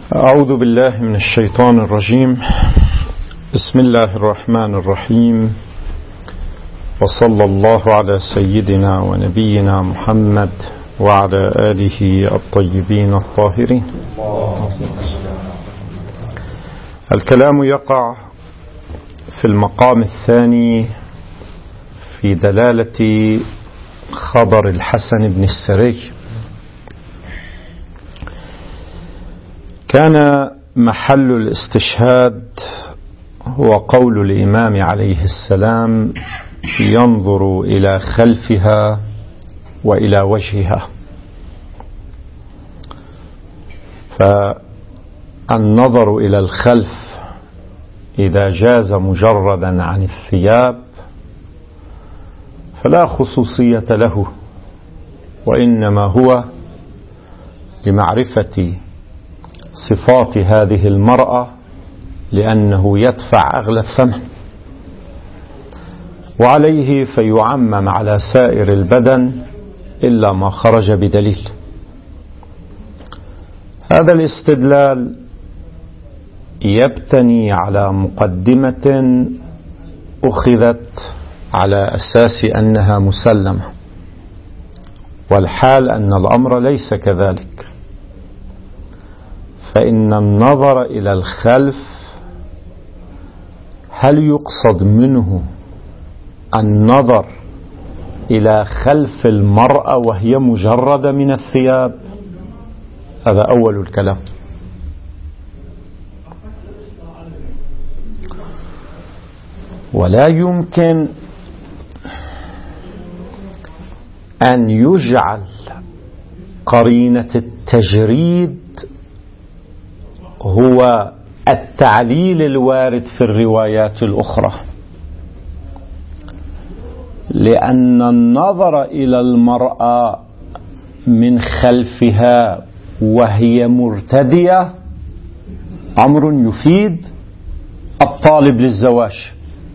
أعوذ بالله من الشيطان الرجيم. بسم الله الرحمن الرحيم، وصلى الله على سيدنا ونبينا محمد وعلى آله الطيبين الطاهرين. الكلام يقع في المقام الثاني في دلالة خبر الحسن بن السري. كان محل الاستشهاد هو قول الإمام عليه السلام: ينظر إلى خلفها وإلى وجهها. فالنظر إلى الخلف إذا جاز مجردا عن الثياب فلا خصوصية له، وإنما هو لمعرفة صفات هذه المرأة، لأنه يدفع أغلى الثمن، وعليه فيعمم على سائر البدن إلا ما خرج بدليل. هذا الاستدلال يبتني على مقدمة أخذت على أساس أنها مسلمة، والحال أن الأمر ليس كذلك. فإن النظر إلى الخلف هل يقصد منه النظر إلى خلف المرأة وهي مجردة من الثياب؟ هذا أول الكلام. ولا يمكن أن يجعل قرينة التجريد هو التعليل الوارد في الروايات الأخرى، لأن النظر إلى المرأة من خلفها وهي مرتدية أمر يفيد الطالب للزواج،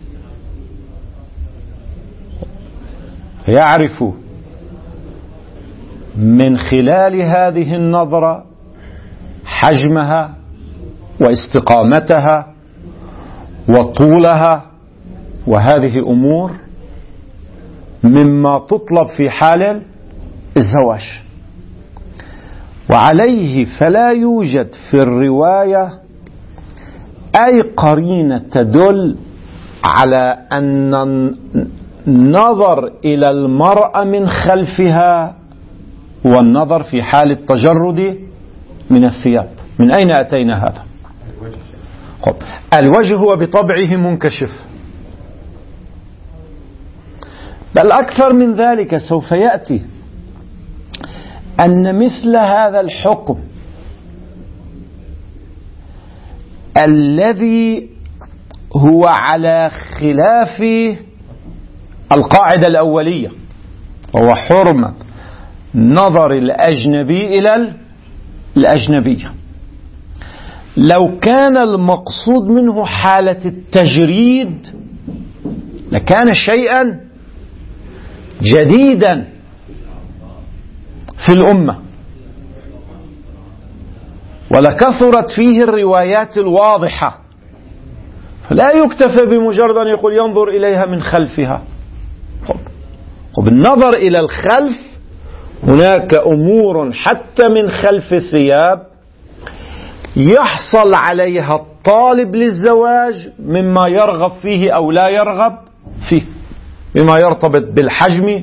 يعرف من خلال هذه النظرة حجمها واستقامتها وطولها، وهذه أمور مما تطلب في حال الزواج. وعليه فلا يوجد في الرواية أي قرينة تدل على أن النظر إلى المرأة من خلفها والنظر في حال التجرد من الثياب. من أين أتينا هذا؟ الوجه هو بطبعه منكشف، بل أكثر من ذلك سوف يأتي أن مثل هذا الحكم الذي هو على خلاف القاعدة الأولية، وهو حرمة نظر الأجنبي إلى الأجنبية، لو كان المقصود منه حالة التجريد لكان شيئا جديدا في الأمة، ولكثرت فيه الروايات الواضحة. فلا يكتفى بمجرد أن يقول ينظر إليها من خلفها. وبالنظر إلى الخلف هناك أمور حتى من خلف الثياب يحصل عليها الطالب للزواج مما يرغب فيه أو لا يرغب فيه، مما يرتبط بالحجم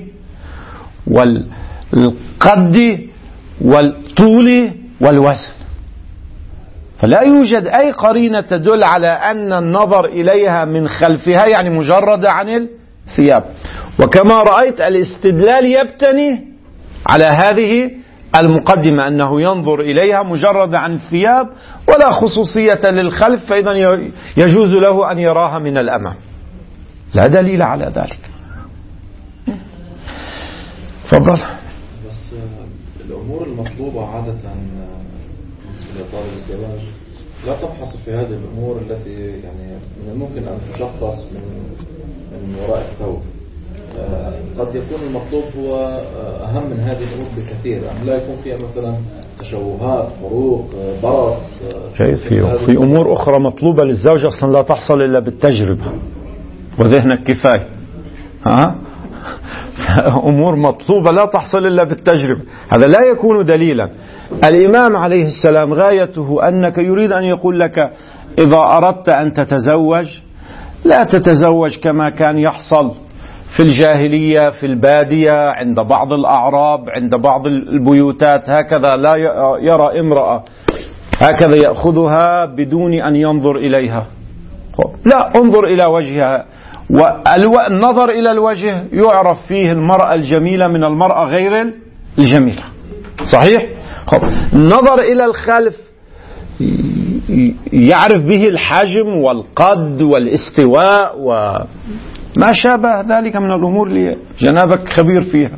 والقد والطول والوزن. فلا يوجد أي قرينة تدل على أن النظر إليها من خلفها يعني مجرد عن الثياب. وكما رأيت الاستدلال يبتني على هذه المقدمة، أنه ينظر إليها مجرد عن الثياب ولا خصوصية للخلف، فإذا يجوز له أن يراها من الأمام. لا دليل على ذلك. تفضل. بس الأمور المطلوبة عادة بالنسبة لطالب الزواج لا تبحث في هذه الأمور التي يعني من الممكن أن تشخص من وراء الثوب. قد يكون المطلوب هو أهم من هذه الأمور بكثير، يعني لا يكون فيها مثلا تشوهات، فروق، برص. في أمور أخرى مطلوبة للزوج أصلا لا تحصل إلا بالتجربة وذهنك كفاية. أمور مطلوبة لا تحصل إلا بالتجربة، هذا لا يكون دليلا. الإمام عليه السلام غايته أنك يريد أن يقول لك إذا أردت أن تتزوج لا تتزوج كما كان يحصل في الجاهلية في البادية عند بعض الأعراب، عند بعض البيوتات هكذا لا يرى امرأة هكذا يأخذها بدون أن ينظر إليها، لا، انظر إلى وجهها، والنظر إلى الوجه يعرف فيه المرأة الجميلة من المرأة غير الجميلة، صحيح؟ النظر إلى الخلف يعرف به الحجم والقد والاستواء وما شابه ذلك من الأمور اللي جنابك خبير فيها.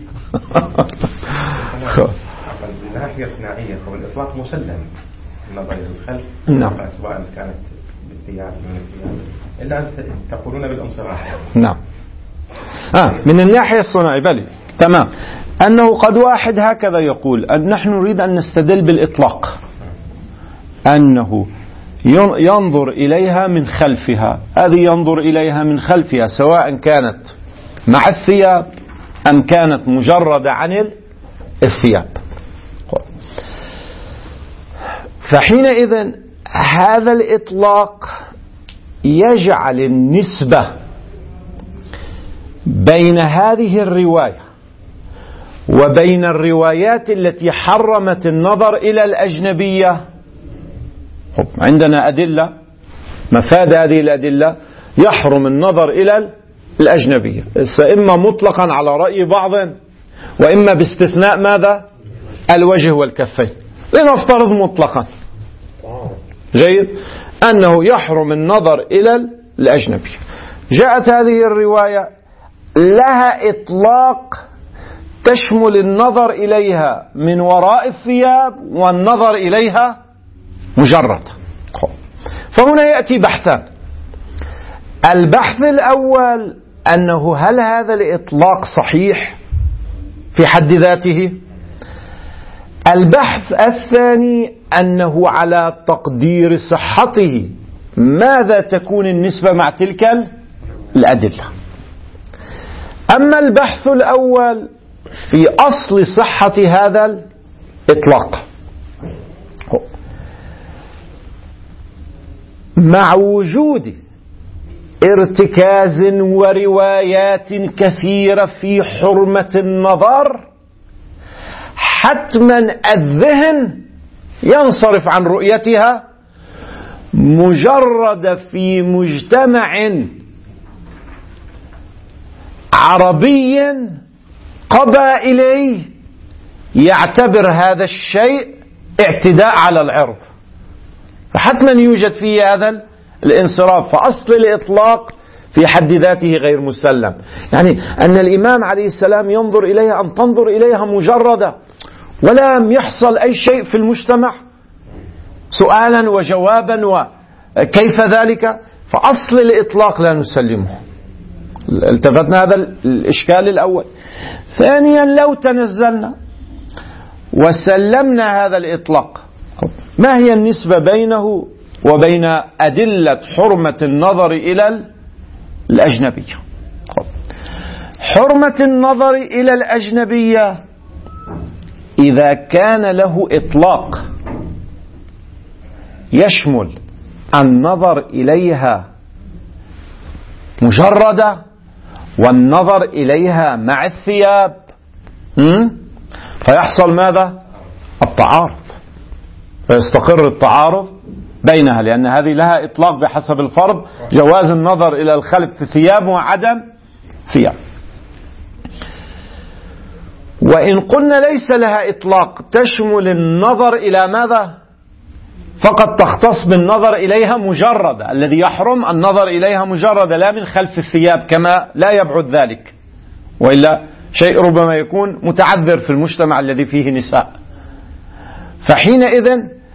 من ناحية صناعية فالإطلاق مسلم النظر إلى الخلف، نعم، سواء كانت بالثياب من الثياب إلا أن تقولون بالانصراف. نعم. من الناحية الصناعية بلي تمام، أنه قد واحد هكذا يقول أن نحن نريد أن نستدل بالإطلاق، أنه ينظر إليها من خلفها، هذه ينظر إليها من خلفها سواء كانت مع الثياب أم كانت مجردة عن الثياب. فحينئذ هذا الإطلاق يجعل النسبة بين هذه الرواية وبين الروايات التي حرمت النظر إلى الأجنبية، عندنا أدلة مفاد هذه الأدلة يحرم النظر إلى الأجنبية، إما مطلقا على رأي بعض وإما باستثناء ماذا؟ الوجه والكفين. لنفترض مطلقا جيد أنه يحرم النظر إلى الأجنبية، جاءت هذه الرواية لها إطلاق تشمل النظر إليها من وراء الثياب والنظر إليها مجرد. فهنا يأتي بحثان، البحث الأول أنه هل هذا الإطلاق صحيح في حد ذاته؟ البحث الثاني أنه على تقدير صحته ماذا تكون النسبة مع تلك الأدلة. أما البحث الأول في أصل صحة هذا الإطلاق، مع وجود ارتكاز وروايات كثيرة في حرمة النظر، حتما الذهن ينصرف عن رؤيتها مجرد في مجتمع عربي قبائلي يعتبر هذا الشيء اعتداء على العرض، فحتما يوجد فيه هذا الانصراف. فأصل الإطلاق في حد ذاته غير مسلم، يعني أن الإمام عليه السلام ينظر إليها أن تنظر إليها مجردة ولم يحصل أي شيء في المجتمع سؤالا وجوابا وكيف ذلك، فأصل الإطلاق لا نسلمه. التفتنا هذا الإشكال الأول. ثانيا لو تنزلنا وسلمنا هذا الإطلاق، ما هي النسبة بينه وبين أدلة حرمة النظر إلى الأجنبية؟ حرمة النظر إلى الأجنبية إذا كان له إطلاق يشمل النظر إليها مجردة والنظر إليها مع الثياب، فيحصل ماذا؟ التعارض، فيستقر التعارض بينها، لأن هذه لها إطلاق بحسب الفرض جواز النظر إلى الخلف في ثياب وعدم ثياب. وإن قلنا ليس لها إطلاق تشمل النظر إلى ماذا؟ فقط تختص بالنظر إليها مجردة، الذي يحرم النظر إليها مجردة لا من خلف الثياب، كما لا يبعد ذلك، وإلا شيء ربما يكون متعذر في المجتمع الذي فيه نساء، فحينئذ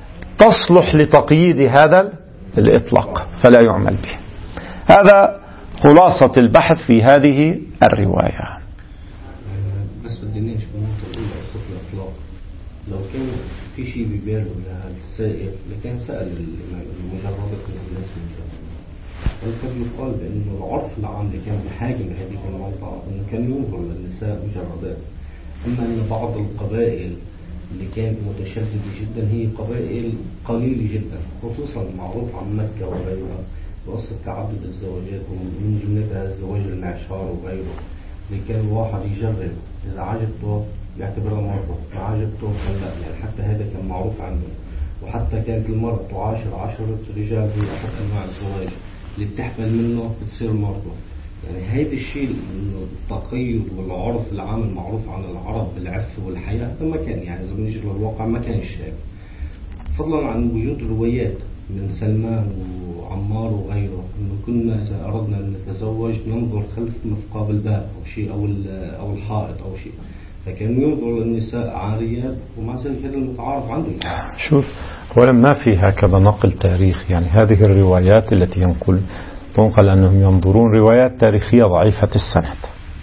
تصلح لتقييد هذا الإطلاق فلا يعمل به. هذا خلاصة البحث في هذه الرواية. بس بدي نمشي بالنقطة الأولى قصة الإطلاق. لو كان في شيء بباله للسائل لكان سأل المجردة من الناس كان يقال بأنه العرف العام اللي كان بحاجم هذه الموضوع أنه كان ينظر للنساء مجردات. أما أن بعض القبائل اللي كانت متشددة جدا هي قبائل قليلة جدا، خصوصا معروف عن مكة وغيرها بقصة تعدد الزواجات ومن جملتها الزواج المعشار وغيره، اللي كان الواحد يجرب إذا عجبته يعتبرها مرته، ما عجبته لا، يعني حتى هذا كان معروف عنه. وحتى كانت المرأة تعاشر 10 رجال في أحد أنواع الزواج، اللي بتحمل منه بتصير مرته. يعني هيدا الشيء انه التقيد والعرف العام المعروف عن العرب بالعفة والحياة ما كان، يعني اذا بنجي للواقع ما كان هيك. فضلا عن وجود روايات من سلمان وعمار وغيره انه كنا اذا اردنا ان نتزوج ننظر خلف مثقاب الباب او شيء او الحائط او شيء، فكانوا ينظروا للنساء عاريات، ومع ذلك هذا المتعارف عندهم. شوف، اولا ما في هكذا نقل تاريخ، يعني هذه الروايات التي تنقل أنهم ينظرون روايات تاريخية ضعيفة السند.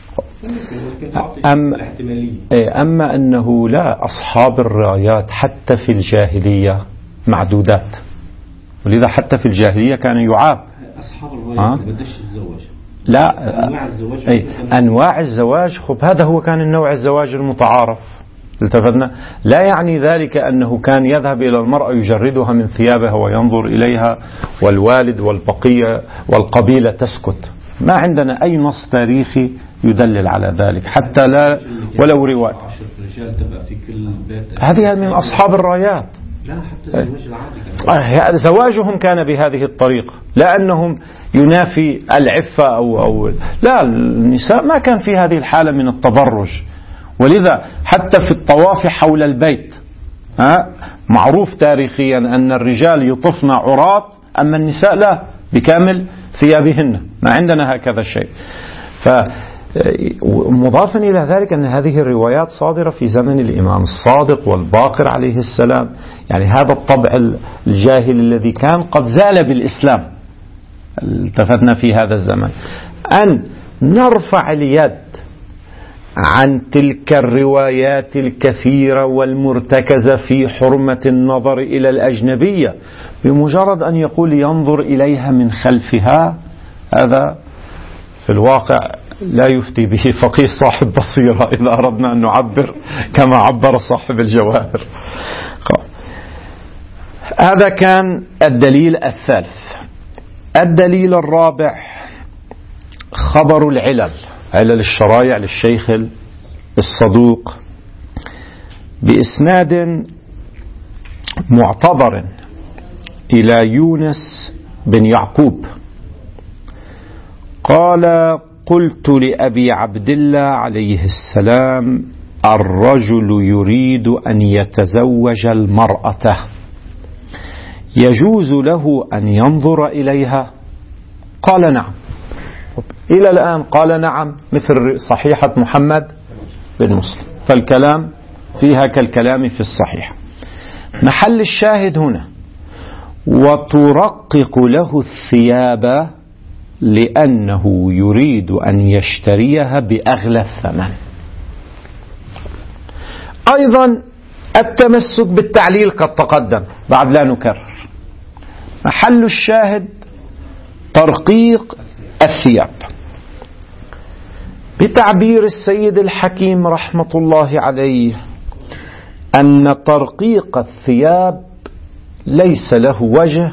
أما أنه لا، أصحاب الروايات حتى في الجاهلية معدودات، ولذا حتى في الجاهلية كان يعاب أصحاب الروايات بدش الزواج. لا، أنواع الزواج خب هذا هو كان النوع الزواج المتعارف، التفتنا. لا يعني ذلك أنه كان يذهب إلى المرأة يجردها من ثيابها وينظر إليها والوالد والبقية والقبيلة تسكت. ما عندنا أي نص تاريخي يدلل على ذلك، حتى لا ولو رواية. هذه من أصحاب الرايات. لا، حتى الزواج العادي زواجهم كان بهذه الطريقة، لا أنهم ينافي العفة أو لا، النساء ما كان في هذه الحالة من التبرج. ولذا حتى في الطواف حول البيت معروف تاريخيا أن الرجال يطفن عراة، أما النساء لا، بكامل ثيابهن. ما عندنا هكذا شيء. فمضافا إلى ذلك أن هذه الروايات صادرة في زمن الإمام الصادق والباقر عليه السلام، يعني هذا الطبع الجاهل الذي كان قد زال بالإسلام. التفتنا في هذا الزمن أن نرفع اليد عن تلك الروايات الكثيرة والمرتكزة في حرمة النظر إلى الأجنبية بمجرد أن يقول ينظر إليها من خلفها، هذا في الواقع لا يفتي به فقيه صاحب بصيرة إذا أردنا أن نعبر كما عبر صاحب الجواهر. هذا كان الدليل الثالث. الدليل الرابع خبر العلل، علل الشرايع للشيخ الصدوق بإسناد معتبر إلى يونس بن يعقوب قال: قلت لأبي عبد الله عليه السلام: الرجل يريد أن يتزوج المرأة، يجوز له أن ينظر إليها؟ قال: نعم. إلى الآن قال نعم، مثل صحيحة محمد بن مسلم، فالكلام فيها كالكلام في الصحيح. محل الشاهد هنا: وترقق له الثياب لأنه يريد أن يشتريها بأغلى الثمن. أيضا التمسك بالتعليل قد تقدم، بعد لا نكرر. محل الشاهد ترقيق الثياب. بتعبير السيد الحكيم رحمة الله عليه أن ترقيق الثياب ليس له وجه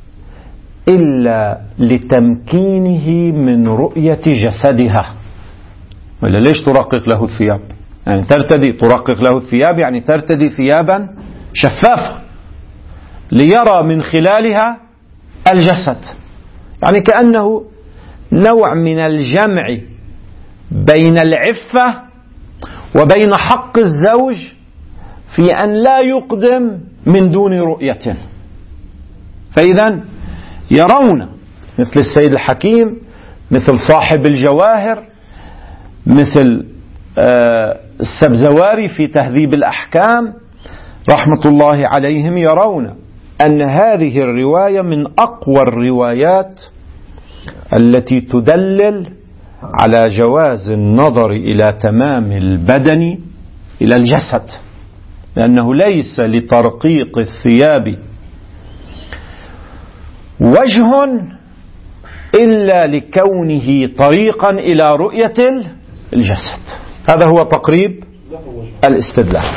إلا لتمكينه من رؤية جسدها. ولا ليش ترقق له الثياب؟ يعني ترقق له الثياب يعني ترتدي ثيابا شفافة ليرى من خلالها الجسد، يعني كأنه نوع من الجمع بين العفة وبين حق الزوج في أن لا يقدم من دون رؤية. فإذا يرون مثل السيد الحكيم، مثل صاحب الجواهر، مثل السبزواري في تهذيب الأحكام رحمة الله عليهم، يرون أن هذه الرواية من أقوى الروايات التي تدلل على جواز النظر إلى تمام البدن إلى الجسد، لأنه ليس لترقيق الثياب وجه إلا لكونه طريقا إلى رؤية الجسد. هذا هو تقريب الاستدلال.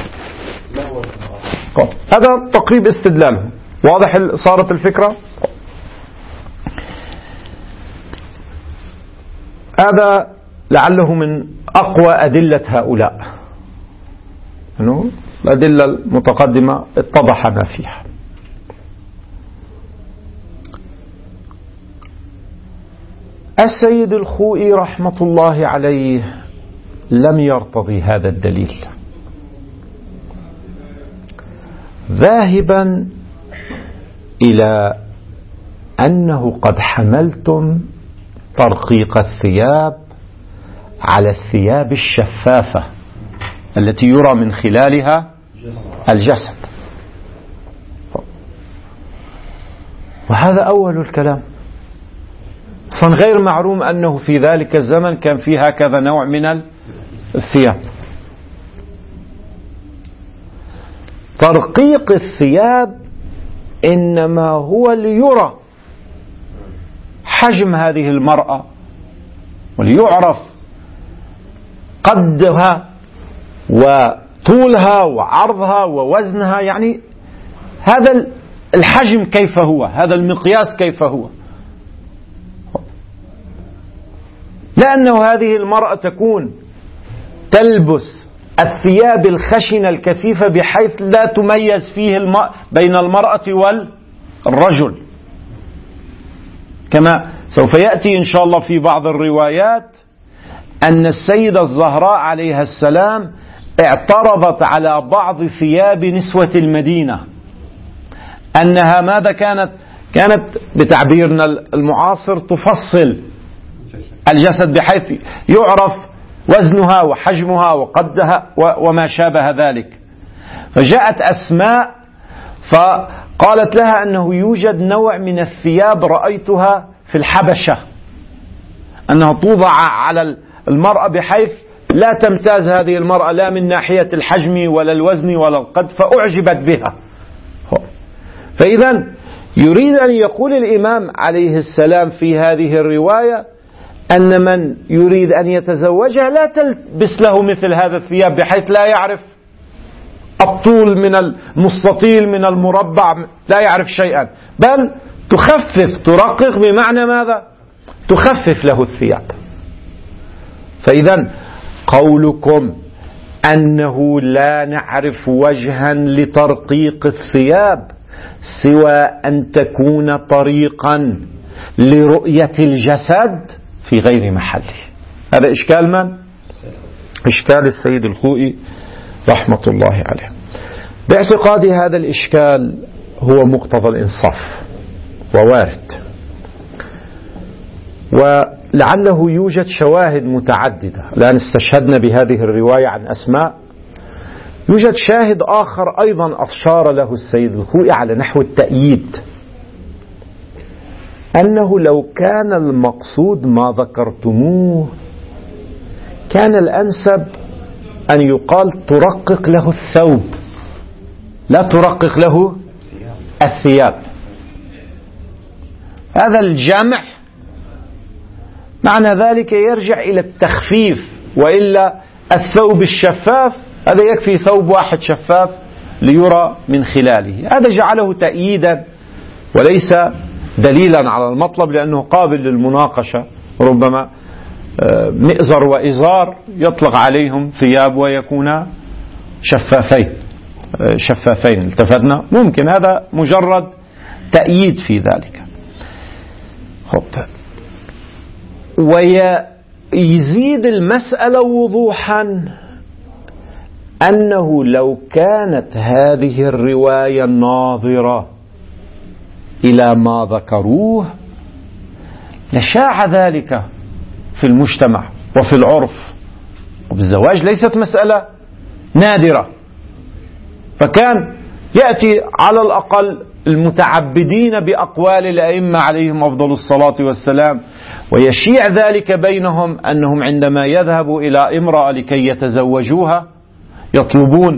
هذا تقريب استدلاله. واضح صارت الفكرة؟ هذا لعله من أقوى أدلة هؤلاء، أنه الأدلة المتقدمة اتضح ما فيها. السيد الخوئي رحمة الله عليه لم يرتضي هذا الدليل، ذاهبا إلى أنه قد حملتم ترقيق الثياب على الثياب الشفافة التي يرى من خلالها الجسد، وهذا أول الكلام. أصلا غير معلوم أنه في ذلك الزمن كان في هكذا نوع من الثياب. ترقيق الثياب إنما هو ليرى حجم هذه المرأة وليعرف قدها وطولها وعرضها ووزنها، يعني هذا الحجم كيف هو، هذا المقياس كيف هو. لأنه هذه المرأة تكون تلبس الثياب الخشنة الكثيفة بحيث لا تميز فيه بين المرأة والرجل، كما سوف يأتي إن شاء الله في بعض الروايات أن السيدة الزهراء عليها السلام اعترضت على بعض ثياب نسوة المدينة، أنها ماذا كانت بتعبيرنا المعاصر تفصل الجسد بحيث يعرف وزنها وحجمها وقدها وما شابه ذلك. فجاءت أسماء فقالت لها أنه يوجد نوع من الثياب رأيتها في الحبشة أنها توضع على المرأة بحيث لا تمتاز هذه المرأة لا من ناحية الحجم ولا الوزن ولا القد، فأعجبت بها. فإذا يريد أن يقول الإمام عليه السلام في هذه الرواية أن من يريد أن يتزوجها لا تلبس له مثل هذا الثياب بحيث لا يعرف الطول من المستطيل من المربع، لا يعرف شيئا، بل تخفف ترقق، بمعنى ماذا؟ تخفف له الثياب. فإذا قولكم أنه لا نعرف وجها لترقيق الثياب سوى أن تكون طريقا لرؤية الجسد في غير محله. هذا إشكال من؟ إشكال السيد الخوئي رحمة الله عليه. باعتقادي هذا الإشكال هو مقتضى الإنصاف ووارد، ولعله يوجد شواهد متعددة. الآن استشهدنا بهذه الرواية عن أسماء، يوجد شاهد آخر أيضا أشار له السيد الخوئي على نحو التأييد، أنه لو كان المقصود ما ذكرتموه كان الأنسب أن يقال ترقق له الثوب لا ترقق له الثياب. هذا الجمع معنى ذلك يرجع إلى التخفيف، وإلا الثوب الشفاف هذا يكفي ثوب واحد شفاف ليرى من خلاله. هذا جعله تأييدا وليس دليلا على المطلب، لأنه قابل للمناقشة. ربما مئزر وإزار يطلق عليهم ثياب ويكون شفافين التفتنا، ممكن هذا مجرد تأييد في ذلك. ويزيد المسألة وضوحا أنه لو كانت هذه الرواية ناظرة إلى ما ذكروه لشاع ذلك في المجتمع وفي العرف، وبالزواج ليست مسألة نادرة، فكان يأتي على الأقل المتعبدين بأقوال الأئمة عليهم أفضل الصلاة والسلام، ويشيع ذلك بينهم أنهم عندما يذهبوا إلى امرأة لكي يتزوجوها يطلبون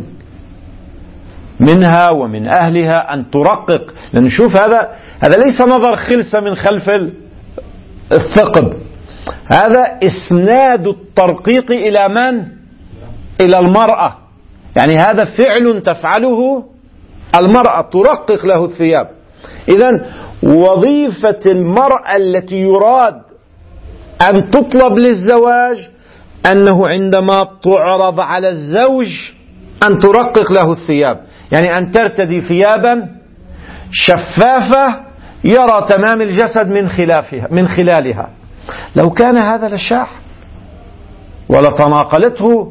منها ومن أهلها أن ترقق. لأن نشوف هذا ليس نظر خلسة من خلف الثقب، هذا إسناد الترقيق إلى من؟ إلى المرأة. يعني هذا فعل تفعله المرأة، ترقق له الثياب. إذن وظيفة المرأة التي يراد أن تطلب للزواج أنه عندما تعرض على الزوج أن ترقق له الثياب، يعني أن ترتدي ثيابا شفافة يرى تمام الجسد من خلالها. لو كان هذا لشاع ولتناقلته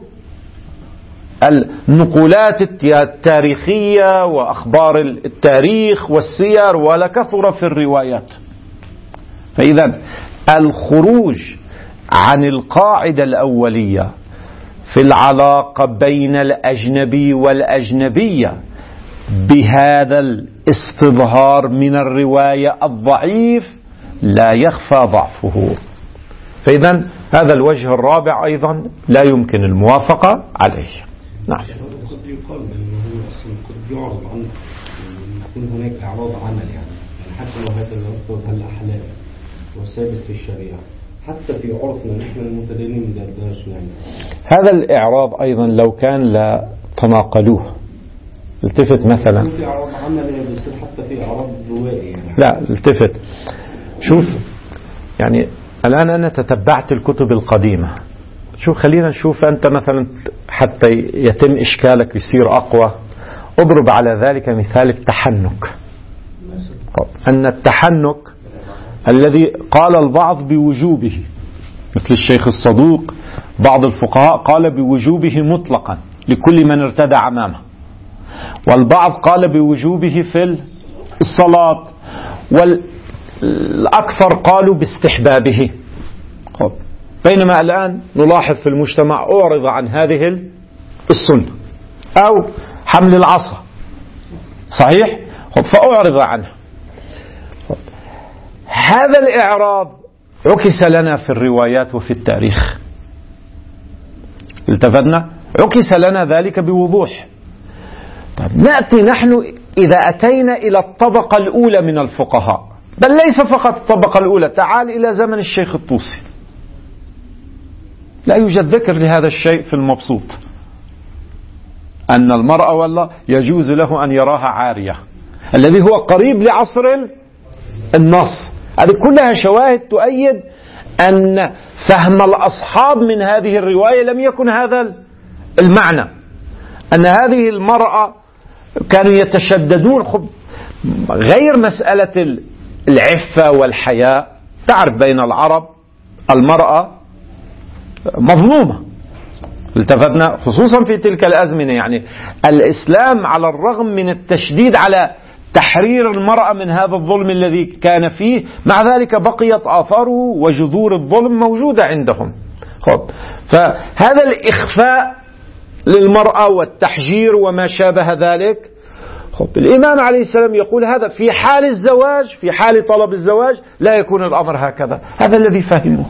النقولات التاريخية وأخبار التاريخ والسير ولكثر في الروايات. فإذا الخروج عن القاعدة الأولية في العلاقة بين الأجنبي والأجنبية بهذا الاستظهار من الرواية الضعيف لا يخفى ضعفه. فإذا هذا الوجه الرابع أيضا لا يمكن الموافقة عليه. نعم. قد يقال أنه أصلا قد يعرض عن يكون هناك إعراض عمل، يعني حتى لو هذا اللفظ هلا حلال وثابت في الشريعة، حتى في عرفنا نحن المتدينين من درداش يعني. هذا الإعراض أيضا لو كان لا تناقلوه، التفت مثلا في إعراض عمل بيصير حتى في إعراض روائي يعني. لا التفت، شوف يعني الآن أنا تتبعت الكتب القديمة، شوف خلينا نشوف أنت مثلا حتى يتم إشكالك يصير أقوى. أضرب على ذلك مثال التحنك. أن التحنك الذي قال البعض بوجوبه مثل الشيخ الصدوق، بعض الفقهاء قال بوجوبه مطلقا لكل من ارتدى عمامه، والبعض قال بوجوبه في الصلاة، والأكثر قالوا باستحبابه. بينما الآن نلاحظ في المجتمع أعرض عن هذه السنة أو حمل العصا، صحيح؟ فأعرض عنه. هذا الإعراض عكس لنا في الروايات وفي التاريخ، التفتنا عكس لنا ذلك بوضوح. طيب نأتي نحن إذا أتينا إلى الطبقة الأولى من الفقهاء، بل ليس فقط الطبقة الأولى، تعال إلى زمن الشيخ الطوسي، لا يوجد ذكر لهذا الشيء في المبسوط، أن المرأة والله يجوز له أن يراها عارية، الذي هو قريب لعصر النص. هذه كلها شواهد تؤيد أن فهم الأصحاب من هذه الرواية لم يكن هذا المعنى، أن هذه المرأة كانوا يتشددون. غير مسألة العفة والحياء، تعرف بين العرب المرأة مظلومة، التفتنا خصوصا في تلك الأزمنة. يعني الإسلام على الرغم من التشديد على تحرير المرأة من هذا الظلم الذي كان فيه، مع ذلك بقيت آثاره وجذور الظلم موجودة عندهم. فهذا الإخفاء للمرأة والتحجير وما شابه ذلك، الإمام عليه السلام يقول هذا في حال الزواج، في حال طلب الزواج لا يكون الأمر هكذا. هذا الذي فهمه.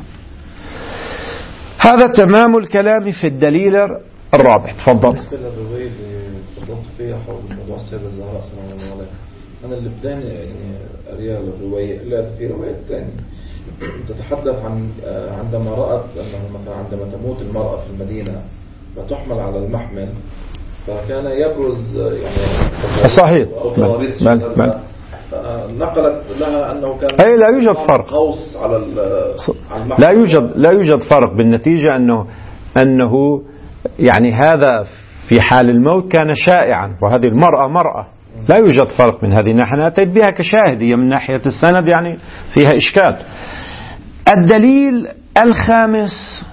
هذا تمام الكلام في الدليل الرابع. تفضل. بالنسبة للرواية اللي تفضلت فيها حول موضوع السيدة الزهراء سلام الله عليها، أنا اللي بداني يعني أريها الرواية، لا في رواية ثانية تتحدث عن عندما رأت أنه مثلا عندما تموت المرأة في المدينة فتحمل على المحمل، فكان يبرز يعني صحيح نقلت لها أنه كان أي لا يوجد فرق، قوس على المحمل. لا يوجد فرق، بالنتيجة أنه يعني هذا في حال الموت كان شائعا، وهذه المرأة مرأة، لا يوجد فرق من هذه الناحية. أنا أتيت بها كشاهدية من ناحية السند يعني فيها إشكال. الدليل الخامس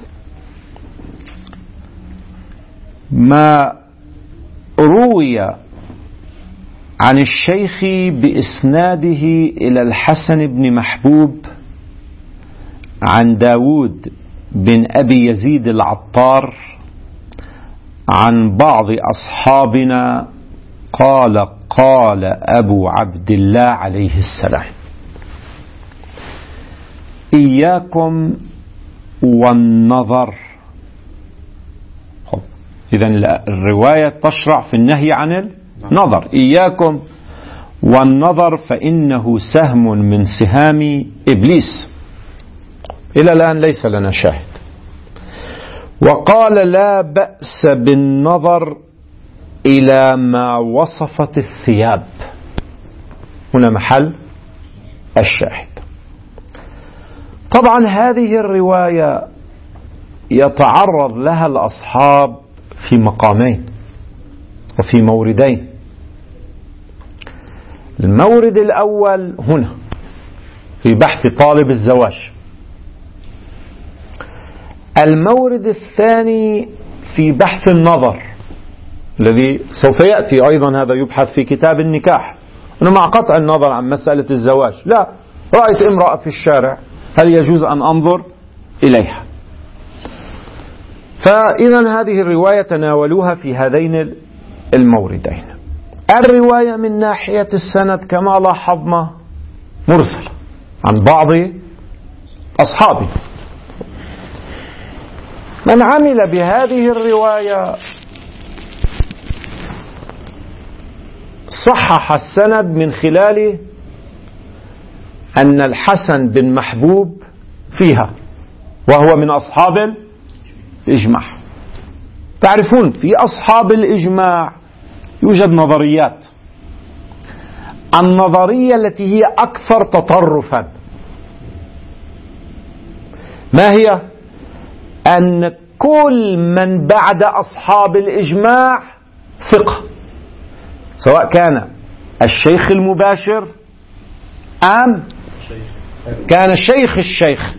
ما روي عن الشيخ بإسناده إلى الحسن بن محبوب عن داود بن أبي يزيد العطار عن بعض أصحابنا قال أبو عبد الله عليه السلام: إياكم والنظر. إذن الرواية تشرع في النهي عن النظر: إياكم والنظر فإنه سهم من سهام إبليس. إلى الآن ليس لنا شاهد. وقال: لا بأس بالنظر إلى ما وصفت الثياب. هنا محل الشاهد. طبعا هذه الرواية يتعرض لها الأصحاب في مقامين وفي موردين. المورد الأول هنا في بحث طالب الزواج. المورد الثاني في بحث النظر الذي سوف يأتي أيضا. هذا يبحث في كتاب النكاح. أنا مع قطع النظر عن مسألة الزواج، لا، رأيت امرأة في الشارع، هل يجوز أن أنظر إليها؟ فإذا هذه الرواية تناولوها في هذين الموردين. الرواية من ناحية السند كما لاحظنا مرسلة عن بعض أصحابه. من عمل بهذه الرواية صحح السند من خلال أن الحسن بن محبوب فيها، وهو من أصحاب الإجماع. تعرفون في أصحاب الإجماع يوجد نظريات. النظرية التي هي أكثر تطرفا ما هي؟ أن كل من بعد أصحاب الإجماع ثقة، سواء كان الشيخ المباشر أم كان الشيخ.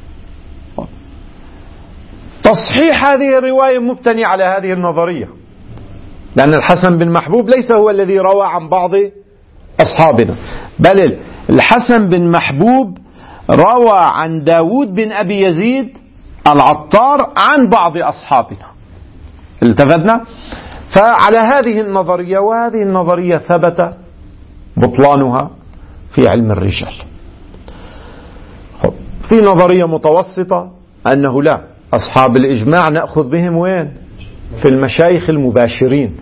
تصحيح هذه الرواية مبتني على هذه النظرية، لأن الحسن بن محبوب ليس هو الذي روى عن بعض أصحابنا، بل الحسن بن محبوب روى عن داود بن أبي يزيد العطار عن بعض أصحابنا. التفتنا؟ فعلى هذه النظرية، وهذه النظرية ثبت بطلانها في علم الرجال. في نظرية متوسطة أنه لا، أصحاب الإجماع نأخذ بهم وين؟ في المشايخ المباشرين.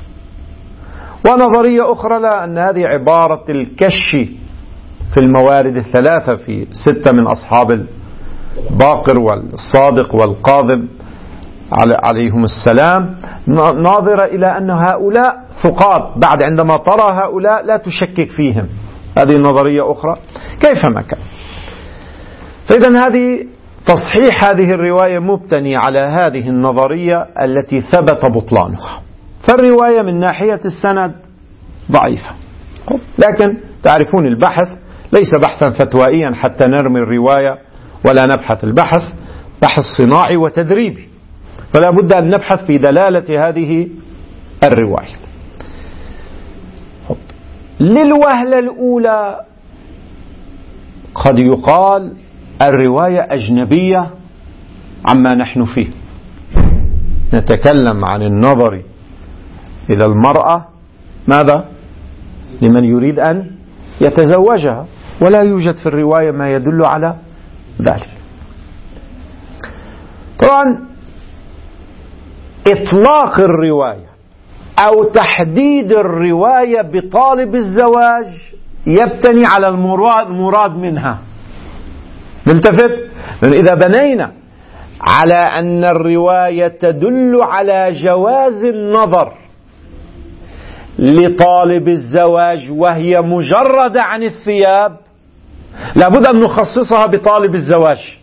ونظرية أخرى لا، أن هذه عبارة الكش في الموارد الثلاثة في 6 من أصحاب الباقر والصادق والقاذب عليهم السلام، ناظرة إلى أن هؤلاء ثقات، بعد عندما ترى هؤلاء لا تشكك فيهم. هذه نظرية أخرى. كيفما كان، فإذا هذه تصحيح هذه الرواية مبتني على هذه النظرية التي ثبت بطلانها. فالرواية من ناحية السند ضعيفة، لكن تعرفون البحث ليس بحثا فتوائيا حتى نرمي الرواية، ولا نبحث البحث بحث صناعي وتدريبي، فلا بد أن نبحث في دلالة هذه الرواية. للوهلة الأولى قد يقال الرواية أجنبية عما نحن فيه. نتكلم عن النظر إلى المرأة ماذا؟ لمن يريد أن يتزوجها، ولا يوجد في الرواية ما يدل على ذلك. طبعا إطلاق الرواية أو تحديد الرواية بطالب الزواج يبتني على المراد منها. نلتفت، إذا بنينا على أن الرواية تدل على جواز النظر لطالب الزواج وهي مجردة عن الثياب، لابد أن نخصصها بطالب الزواج.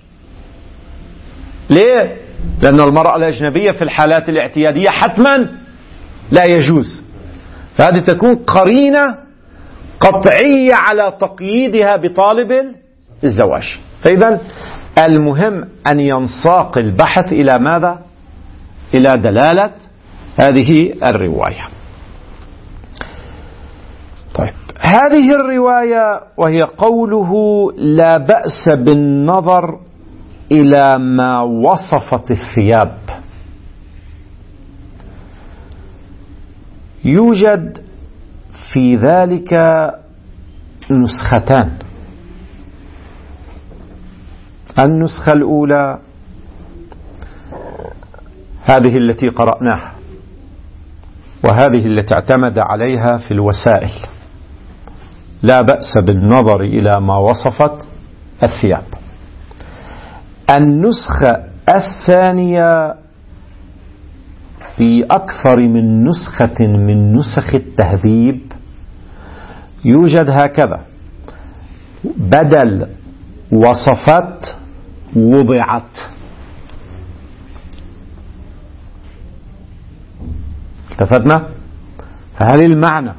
ليه؟ لأن المرأة الأجنبية في الحالات الاعتيادية حتما لا يجوز، فهذه تكون قرينة قطعية على تقييدها بطالب الزواج. فإذا المهم أن ينساق البحث إلى ماذا؟ إلى دلالة هذه الرواية. طيب، هذه الرواية وهي قوله لا بأس بالنظر إلى ما وصفت الثياب، يوجد في ذلك نسختان. النسخة الأولى هذه التي قرأناها، وهذه التي اعتمد عليها في الوسائل، لا بأس بالنظر إلى ما وصفت الثياب. النسخة الثانية في أكثر من نسخة من نسخ التهذيب يوجد هكذا: بدل وصفت وضعت. التفتنا؟ فهل المعنى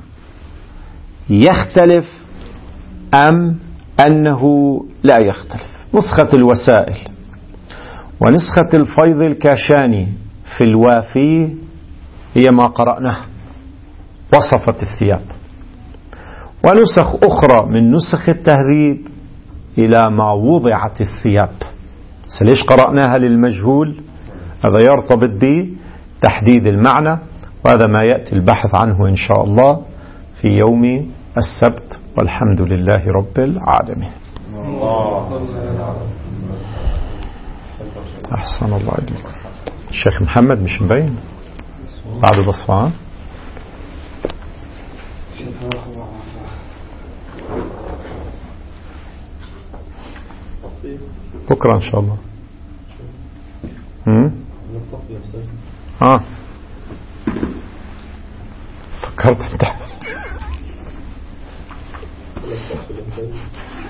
يختلف أم أنه لا يختلف؟ نسخة الوسائل ونسخة الفيض الكاشاني في الوافي هي ما قرأناه، وصفت الثياب. ونسخ أخرى من نسخ التهذيب إلى ما وضعت الثياب. ليش قرأناها للمجهول؟ هذا يرتبط بتحديد المعنى، وهذا ما يأتي البحث عنه إن شاء الله في يوم السبت، والحمد لله رب العالمين. أحسن الله إليك. الشيخ محمد مش مبين بعد بصفان. بكرة إن شاء الله. فكرت